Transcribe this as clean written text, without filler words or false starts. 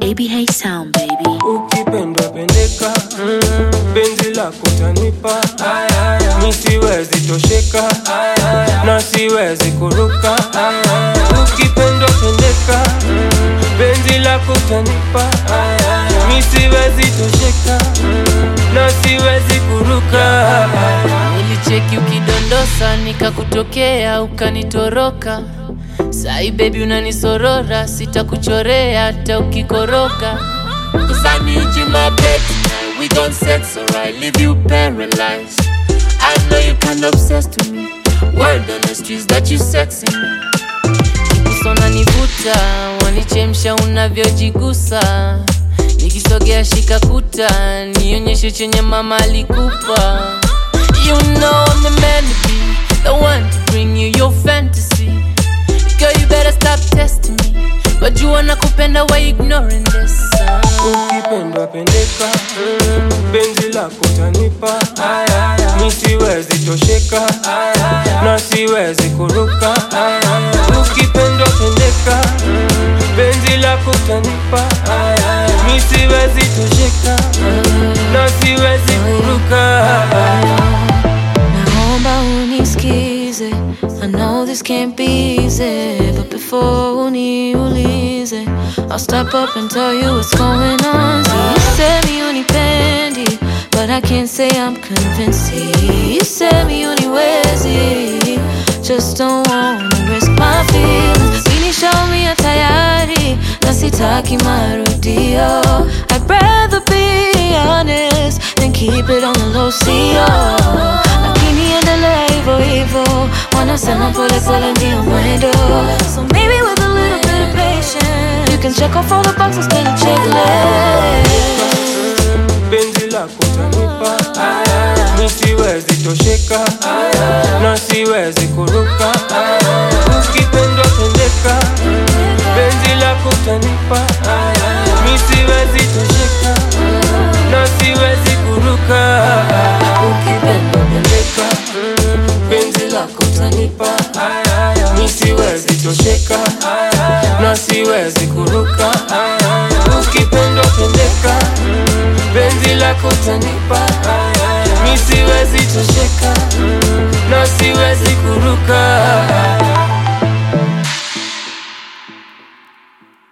ABH Sound, baby. Ukipendwa pendeka, penzi lako tanipa, mi siwezi tosheka, na siwezi kuruka. Ukipendwa pendeka, penzi lako tanipa, mi siwezi tosheka, na siwezi kuruka. Nilicheki ukidondosa nikakutokea ukanitoroka. Sai baby unanisorora, sitakuchorea hata ukikoroka. Cause I need you my baby, we gon' sex alright, leave you paralyzed. I know you kinda obsessed with me, word on the streets that you sexy me. Kusona nivuta, wanichemsha unavyojigusa. Nikisogea shika kuta, nionyeshe chenye mama alikupa. You know I'm the man to be, the one to bring you your fantasy. Girl, you better stop testing me, but you wanna kupenda, why ignoring this? Ukipendwa pendeka, penzi lako tanipa, mi siwezi tosheka, na siwezi kuruka. Ukipendwa pendeka, penzi lako tanipa, mi siwezi tosheka, na siwezi kuruka. Naomba unisikize, I know this can't be easy, but before uniulize, I'll step up and tell you what's going on. See, you said me unipendi, but I can't say I'm convinced. You said me uniwezi, just don't wanna risk my feelings. Bini show me a tayari, na sitaki marudio. I'd rather be honest than keep it on the low, see lakini endelea hivyo hivyo, wanasema pole pole ndio mwendo. So maybe with a little bit of patience, you can check off all the boxes in a checklist. Penzi lako tanipa, mi siwezi tosheka, na siwezi kuruka. Ukipendwa pendeka, penzi lako tanipa, mi siwezi tosheka, na siwezi kuruka. Ukipendwa pendeka, penzi lako tanipa, mi siwezi tosheka, na siwezi kuruka. Ukipendwa pendeka, penzi lako tanipa, mi siwezi tosheka, na siwezi kuruka.